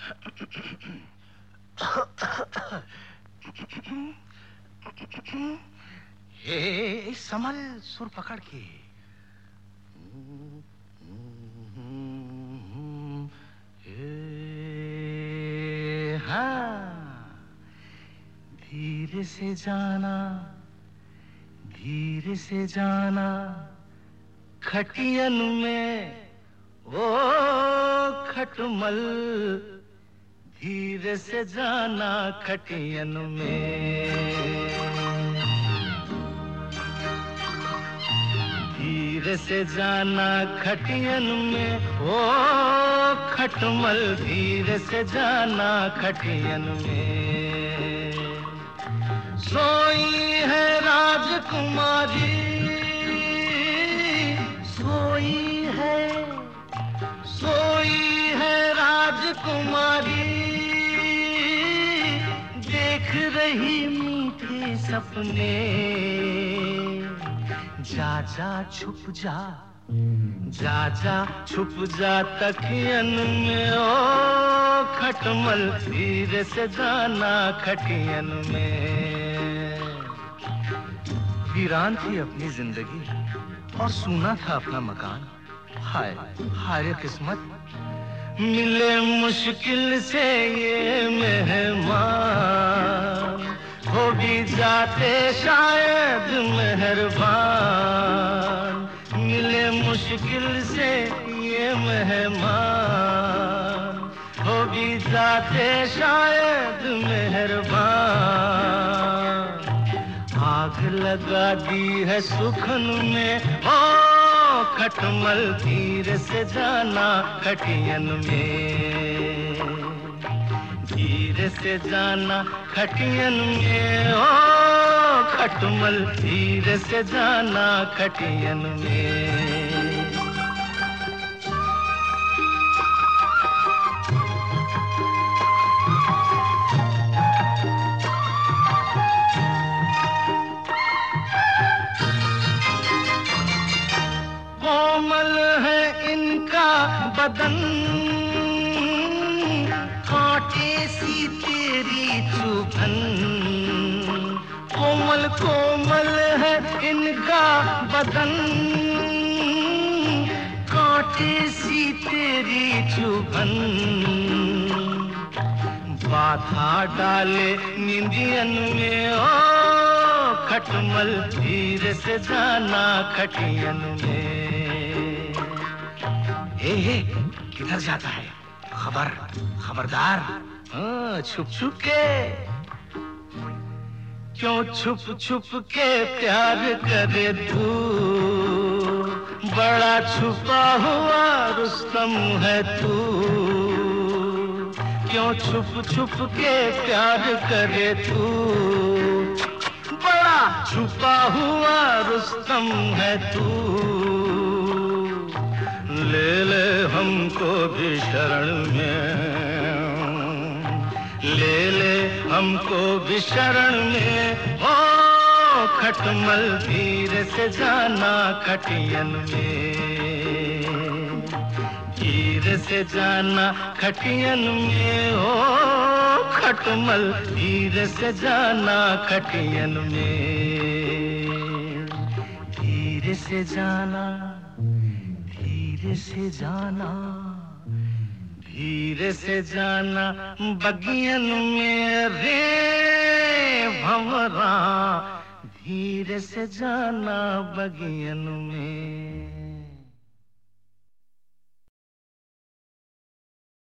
हे संभल, सुर पकड़ के। हाँ, धीरे से जाना, धीरे से जाना खटियन में, ओ खटमल, धीरे से जाना खटियन में। धीरे से जाना खटियन में, ओ खटमल, धीरे से जाना खटियन में। सोई है राजकुमारी, सोई है राजकुमारी, देख रही मीठे सपने। जा जा छुप जा, जा जा छुप जा तकियन में, ओ खटमल, धीरे से जाना खटियन में। वीरान थी अपनी जिंदगी और सूना था अपना मकान। हाय हाय किस्मत, मिले मुश्किल से ये मेहमान, हो भी जाते शायद मेहरबान। मिले मुश्किल से ये मेहमान, हो भी जाते शायद मेहरबान। आग लगा दी है सुखन में, ओ खटमल, धीरे से जाना खटियन में। धीरे से जाना खटियन में, ओ खटमल, धीरे से जाना खटियन में। कोमल है इनका बदन, कांटे सी तेरी चुभन। कोमल कोमल है इनका बदन, कांटे सी तेरी चुभन। बाधा डाले निंदियन में, ओ खटमल, धीरे से जाना खटियन में। हे, किधर जाता है? खबरदार, छुप छुप के। क्यों छुप छुप के प्यार करे तू, बड़ा छुपा हुआ रुस्तम है तू। क्यों छुप छुप के प्यार करे तू, बड़ा छुपा हुआ रुस्तम है तू। ले ले हमको भी शरण में, ले ले हमको भी शरण में, ओ खटमल, धीरे से जाना खटियन में। धीरे से जाना खटियन में, ओ खटमल, धीरे से जाना खटियन में। धीरे से जाना, धीरे से जाना, धीरे से जाना बगियन में रे भंवरा, धीरे से जाना बगियन में।